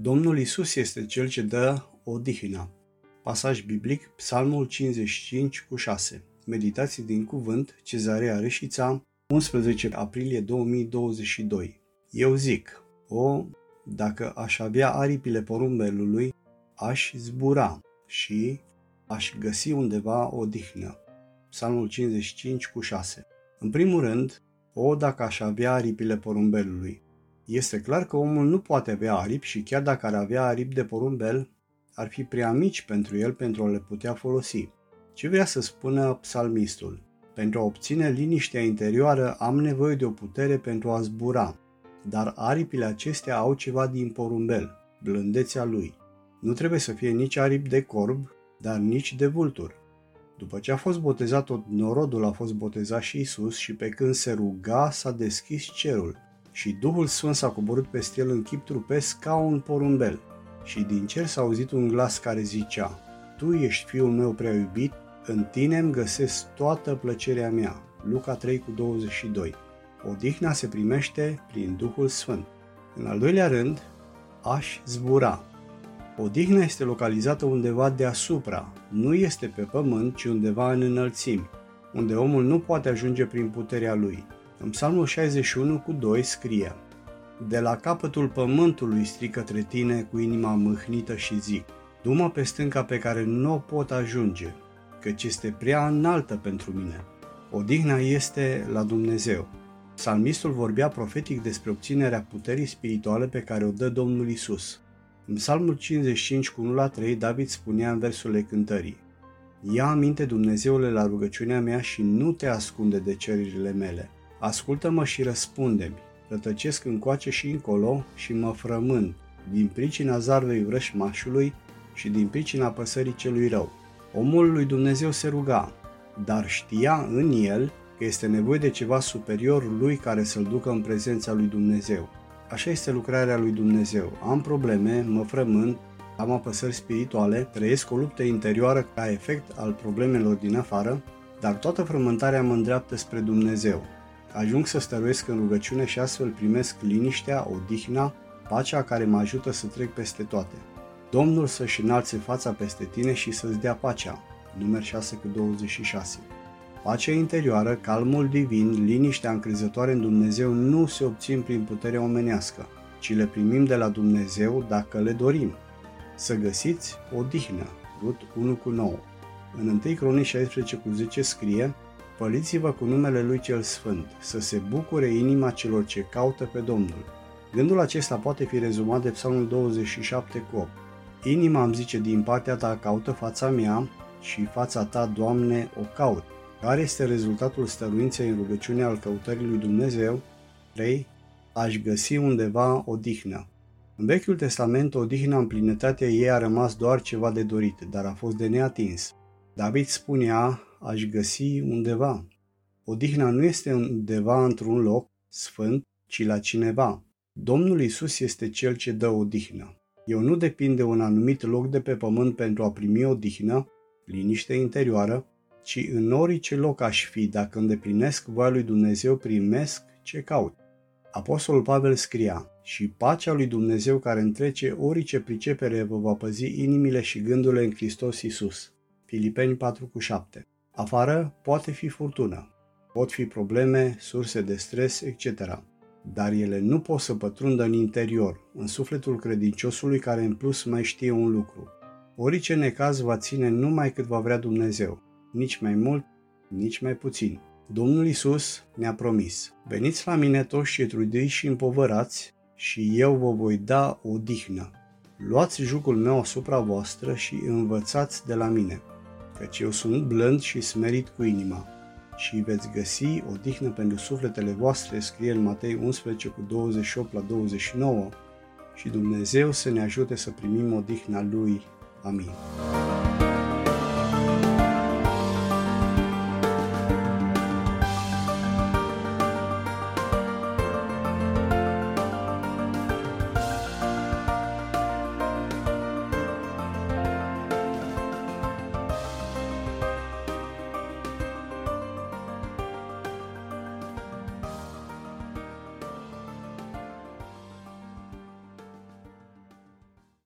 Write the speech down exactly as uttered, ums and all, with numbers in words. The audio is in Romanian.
Domnul Iisus este Cel ce dă odihna. Pasaj biblic, Psalmul cincizeci și cinci cu șase. Meditații din cuvânt, Cezarea Reșița, unsprezece aprilie două mii douăzeci și doi. Eu zic, o, dacă aș avea aripile porumbelului, aș zbura și aș găsi undeva odihnă. Psalmul cincizeci și cinci cu șase. În primul rând, o, dacă aș avea aripile porumbelului. Este clar că omul nu poate avea aripi și chiar dacă ar avea aripi de porumbel, ar fi prea mici pentru el pentru a le putea folosi. Ce vrea să spună psalmistul? Pentru a obține liniștea interioară am nevoie de o putere pentru a zbura, dar aripile acestea au ceva din porumbel, blândețea lui. Nu trebuie să fie nici aripi de corb, dar nici de vultur. După ce a fost botezat tot norodul, a fost botezat și Iisus și pe când se ruga s-a deschis cerul și Duhul Sfânt s-a coborât peste el în chip trupesc ca un porumbel. Și din cer s-a auzit un glas care zicea, Tu ești Fiul meu prea iubit, în tine îmi găsesc toată plăcerea mea. Luca trei cu douăzeci și doi. Odihna se primește prin Duhul Sfânt. În al doilea rând, aș zbura. Odihna este localizată undeva deasupra, nu este pe pământ, ci undeva în înălțimi, unde omul nu poate ajunge prin puterea lui. În Psalmul șaizeci și unu cu doi scrie, De la capătul pământului strig către tine cu inima mâhnită și zic, Du-mă pe stânca pe care nu o pot ajunge, căci este prea înaltă pentru mine. Odihna este la Dumnezeu. Psalmistul vorbea profetic despre obținerea puterii spirituale pe care o dă Domnul Iisus. În Psalmul cincizeci și cinci cu unu la trei, David spunea în versurile cântării, Ia aminte, Dumnezeule, la rugăciunea mea și nu te ascunde de cererile mele. Ascultă-mă și răspunde-mi. Rătăcesc încoace și încolo și mă frământ din pricina zarvei vrășmașului și din pricina păsării celui rău. Omul lui Dumnezeu se ruga, dar știa în el că este nevoie de ceva superior lui care să-l ducă în prezența lui Dumnezeu. Așa este lucrarea lui Dumnezeu. Am probleme, mă frământ, am apăsări spirituale, trăiesc o luptă interioară ca efect al problemelor din afară, dar toată frământarea mă îndreaptă spre Dumnezeu. Ajung să stăruiesc în rugăciune și astfel primesc liniștea, odihna, pacea care mă ajută să trec peste toate. Domnul să-și înalțe fața peste tine și să-ți dea pacea. Numeri șase cu douăzeci și șase. Pacea interioară, calmul divin, liniștea încrezătoare în Dumnezeu nu se obțin prin puterea omenească, ci le primim de la Dumnezeu dacă le dorim. Să găsiți odihnă. Rut unu cu nouă. În întâi Cronici șaisprezece cu zece scrie, Păliți-vă cu numele Lui cel Sfânt, să se bucure inima celor ce caută pe Domnul. Gândul acesta poate fi rezumat de Psalmul douăzeci și șapte cu opt. Inima îmi zice din partea ta caută fața mea și fața ta, Doamne, o caut. Care este rezultatul stăruinței în rugăciunea al căutării lui Dumnezeu? trei. Aș găsi undeva odihnă. În Vechiul Testament, odihna în plinătatea ei a rămas doar ceva de dorit, dar a fost de neatins. David spunea, aș găsi undeva. Odihna nu este undeva într-un loc sfânt, ci la cineva. Domnul Iisus este Cel ce dă odihnă. Eu nu depind de un anumit loc de pe pământ pentru a primi odihnă, liniște interioară, ci în orice loc aș fi, dacă îndeplinesc voia lui Dumnezeu, primesc ce caut. Apostolul Pavel scria, și pacea lui Dumnezeu care întrece orice pricepere vă va păzi inimile și gândurile în Hristos Iisus. Filipeni patru cu șapte. Afară poate fi furtună, pot fi probleme, surse de stres, et cetera. Dar ele nu pot să pătrundă în interior, în sufletul credinciosului care în plus mai știe un lucru. Orice necaz va ține numai cât va vrea Dumnezeu, nici mai mult, nici mai puțin. Domnul Iisus ne-a promis, veniți la mine toți cei trudiți și împovărați și eu vă voi da odihnă. Luați jugul meu asupra voastră și învățați de la mine, căci eu sunt blând și smerit cu inima. Și veți găsi odihnă pentru sufletele voastre, scrie în Matei unsprezece cu douăzeci și opt la douăzeci și nouă, și Dumnezeu să ne ajute să primim odihna Lui. Amin.